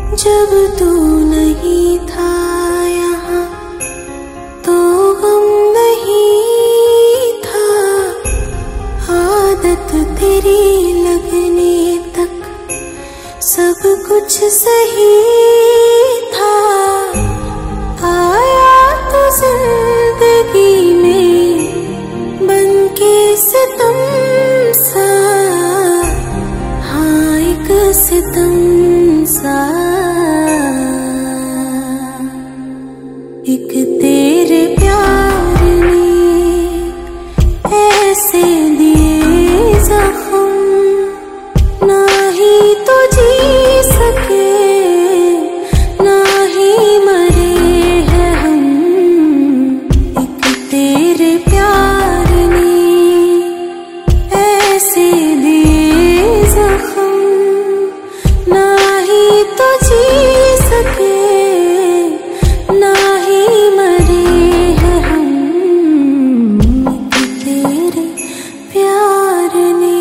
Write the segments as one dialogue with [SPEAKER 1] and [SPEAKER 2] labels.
[SPEAKER 1] जब तू नहीं था यहाँ तो गम नहीं था, आदत तेरी लगने तक सब कुछ सही था। आया तो जिंदगी में बनके सितम सा, हाँ एक सितम सा। एक तेरे प्यार ने ऐसे दिए जख्म, ना ही तो जी सके ना ही मरे हैं हम। एक तेरे प्यार ने ऐसे दिए जख्म, ना ही तो जी सके ना ही मरे हैं हम। एक तेरे प्यार ने।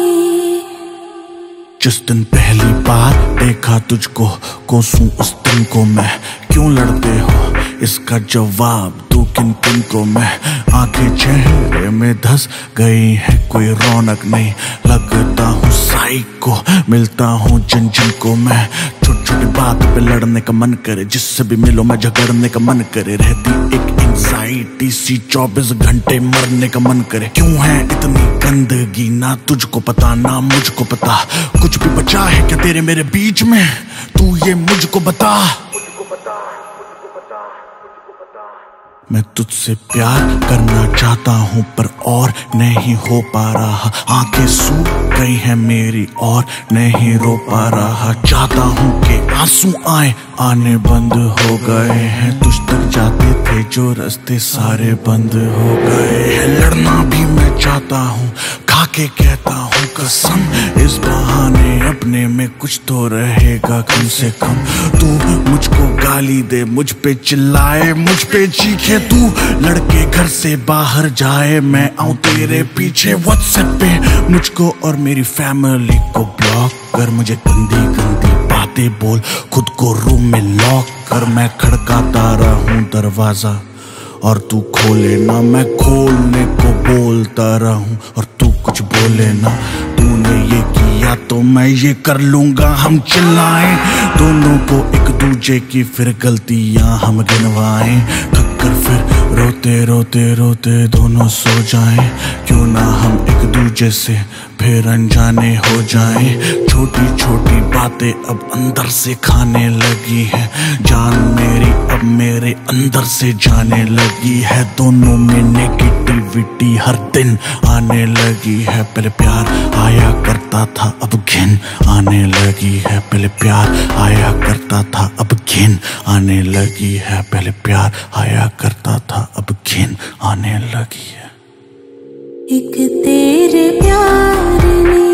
[SPEAKER 2] जिस दिन पहली बार देखा तुझको, कोसूं उस दिन को मैं। क्यों लड़ते हो इसका जवाब दूं किन किन को मैं। आंखें चेहरे में धस गई है, कोई रौनक नहीं। लगता हूँ साइको, मिलता हूँ जिन जिन को मैं। छोटी छोटी बात पे लड़ने का मन करे, जिससे भी मिलो मैं झगड़ने का मन करे। रहती एक एंजाइटी सी 24 घंटे, मरने का मन करे। क्यों है इतनी गंदगी, ना तुझको पता ना मुझको पता। कुछ भी बचा है क्या तेरे मेरे बीच में, तू ये मुझको बता। मैं तुझसे प्यार करना चाहता हूँ पर और नहीं हो पा रहा। आंखें सूख गई हैं मेरी और नहीं रो पा रहा। चाहता हूँ कि आंसू आए, आने बंद हो गए हैं। तुझ तक जाते थे जो रास्ते सारे बंद हो गए हैं। लड़ना भी मैं चाहता हूँ, खा के कहता हूँ कसम, इस बहाने अपने में कुछ तो रहेगा कम से कम। तू मुझको गाली दे, मुझ पे चिल्लाए, मुझ पे चीखे, तू लड़के घर से बाहर जाए, मैं आऊं तेरे पीछे। व्हाट्सएप पे मुझको और मेरी फैमिली को ब्लॉक कर। मुझे गंदी गंदी बातें बोल, खुद को रूम में लॉक कर। मैं खड़काता रहूं दरवाजा और तू खोले ना, मैं खोलने को बोलता रहूं और तू कुछ बोले ना। तूने ये किया तो मैं ये कर लूंगा, हम चिल्लाएं दोनों को एक दूजे की, फिर गलतियां हम गिनवाएं। थककर फिर रोते रोते रोते दोनों सो जाएं। क्यों ना हम एक दूजे से फिर अनजाने हो जाएं। छोटी छोटी बातें अब अंदर से खाने लगी है, जान मेरी अब मेरे अंदर से जाने लगी है। दोनों में नेगेटिविटी हर दिन आने लगी है। पहले प्यार आया करता था अब घिन आने लगी है। पहले प्यार आया करता था अब घिन आने लगी है। पहले प्यार आया करता था अब घिन आने लगी है।
[SPEAKER 1] एक तेरे प्यार ने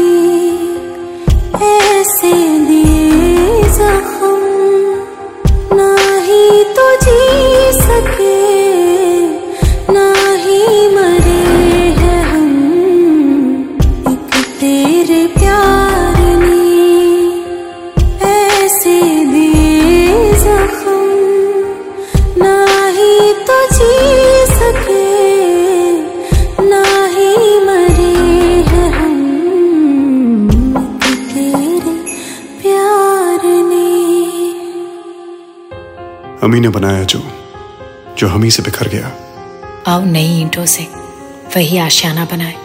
[SPEAKER 1] ऐसे दिए जख्म, ना ही तो जी सके ना ही मरे हैं हम। एक तेरे प्यार ने ऐसे दिए जख्म, ना ही तो जी सके ना ही मरे हैं हम। एक तेरे प्यार ने।
[SPEAKER 3] हमी ने बनाया जो हमी से बिखर गया।
[SPEAKER 4] आओ नई ईंटों से वही आशियाना बनाए।